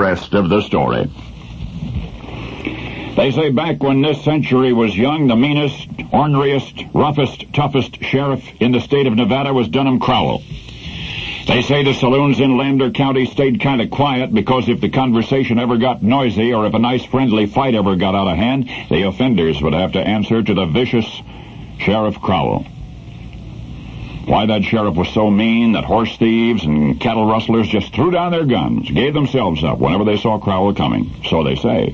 rest of the story. They say back when this century was young, the meanest, orneriest, roughest, toughest sheriff in the state of Nevada was Dunham Crowell. They say the saloons in Lander County stayed kind of quiet because if the conversation ever got noisy or if a nice friendly fight ever got out of hand, the offenders would have to answer to the vicious Sheriff Crowell. Why that sheriff was so mean that horse thieves and cattle rustlers just threw down their guns, gave themselves up whenever they saw Crowell coming, so they say.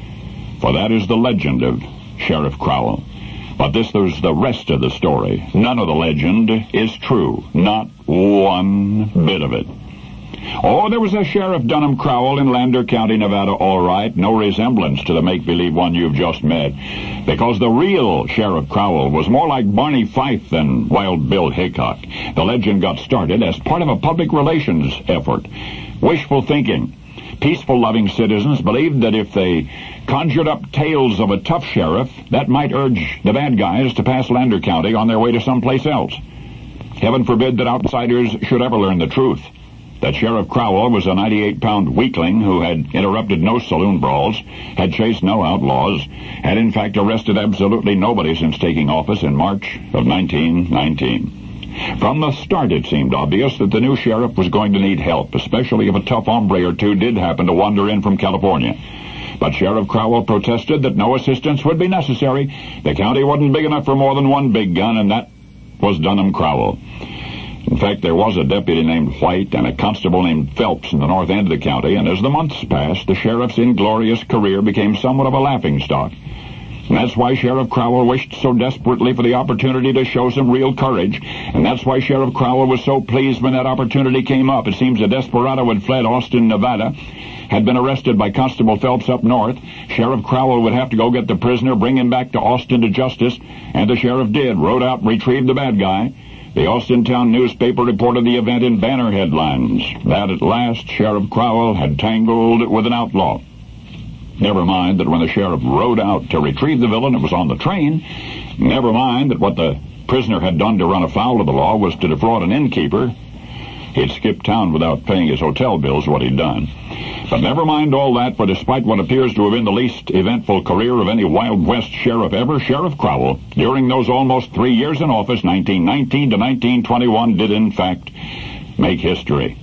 For that is the legend of Sheriff Crowell. But this is the rest of the story. None of the legend is true. Not one bit of it. Oh, there was a Sheriff Dunham Crowell in Lander County, Nevada, all right. No resemblance to the make-believe one you've just met. Because the real Sheriff Crowell was more like Barney Fife than Wild Bill Hickok. The legend got started as part of a public relations effort. Wishful thinking. Peaceful-loving citizens believed that if they conjured up tales of a tough sheriff, that might urge the bad guys to pass Lander County on their way to someplace else. Heaven forbid that outsiders should ever learn the truth. That Sheriff Crowell was a 98-pound weakling who had interrupted no saloon brawls, had chased no outlaws, had in fact arrested absolutely nobody since taking office in March of 1919. From the start, it seemed obvious that the new sheriff was going to need help, especially if a tough hombre or two did happen to wander in from California. But Sheriff Crowell protested that no assistance would be necessary. The county wasn't big enough for more than one big gun, and that was Dunham Crowell. In fact, there was a deputy named White and a constable named Phelps in the north end of the county, and as the months passed, the sheriff's inglorious career became somewhat of a laughingstock. And that's why Sheriff Crowell wished so desperately for the opportunity to show some real courage. And that's why Sheriff Crowell was so pleased when that opportunity came up. It seems a desperado who had fled Austin, Nevada, had been arrested by Constable Phelps up north. Sheriff Crowell would have to go get the prisoner, bring him back to Austin to justice, and the sheriff did, rode out and retrieved the bad guy. The Austintown newspaper reported the event in banner headlines, that at last Sheriff Crowell had tangled with an outlaw. Never mind that when the sheriff rode out to retrieve the villain, it was on the train. Never mind that what the prisoner had done to run afoul of the law was to defraud an innkeeper. He'd skipped town without paying his hotel bills, what he'd done. But never mind all that, for despite what appears to have been the least eventful career of any Wild West sheriff ever, Sheriff Crowell, during those almost 3 years in office, 1919 to 1921, did in fact make history.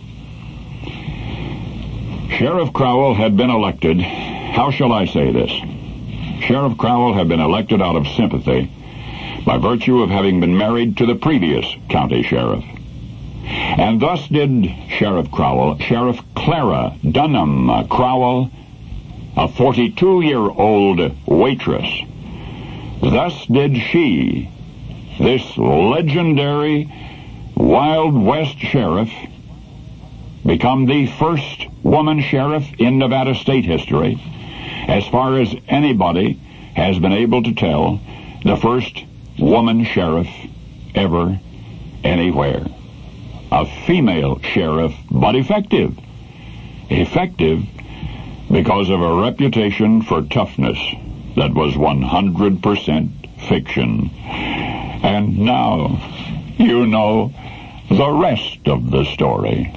Sheriff Crowell had been elected. How shall I say this? Sheriff Crowell had been elected out of sympathy by virtue of having been married to the previous county sheriff. And thus did Sheriff Crowell, Sheriff Clara Dunham Crowell, a 42-year-old waitress. Thus did she, this legendary Wild West sheriff, become the first woman sheriff in Nevada state history. As far as anybody has been able to tell, the first woman sheriff ever anywhere. A female sheriff, but effective. Effective because of a reputation for toughness that was 100% fiction. And now you know the rest of the story.